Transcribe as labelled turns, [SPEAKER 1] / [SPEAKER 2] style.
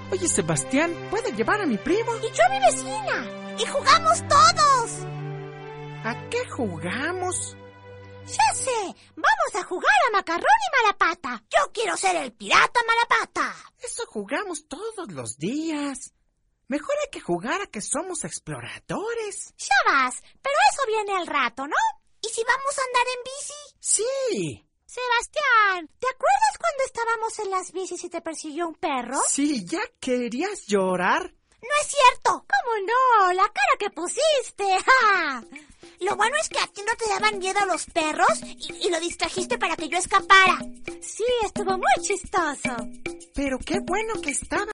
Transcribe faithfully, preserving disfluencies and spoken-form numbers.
[SPEAKER 1] Oye, Sebastián, ¿puede llevar a mi primo?
[SPEAKER 2] Y yo a mi vecina. Y jugamos todos.
[SPEAKER 1] ¿A qué jugamos?
[SPEAKER 2] Ya sé, vamos a jugar a Macarrón y Malapata. Yo quiero ser el pirata Malapata.
[SPEAKER 1] Eso jugamos todos los días. Mejor hay que jugar a que somos exploradores.
[SPEAKER 2] Ya vas, pero eso viene al rato, ¿no? ¿Y si vamos a andar en bici?
[SPEAKER 1] Sí.
[SPEAKER 2] Sebastián, ¿te acuerdas cuando estábamos en las bicis y te persiguió un perro?
[SPEAKER 1] Sí, ¿ya querías llorar?
[SPEAKER 2] No es cierto. ¿Cómo no? La cara que pusiste. ¡Ja! Lo bueno es que a ti no te daban miedo los perros y, y lo distrajiste para que yo escapara. Sí, estuvo muy chistoso.
[SPEAKER 1] Pero qué bueno que estaba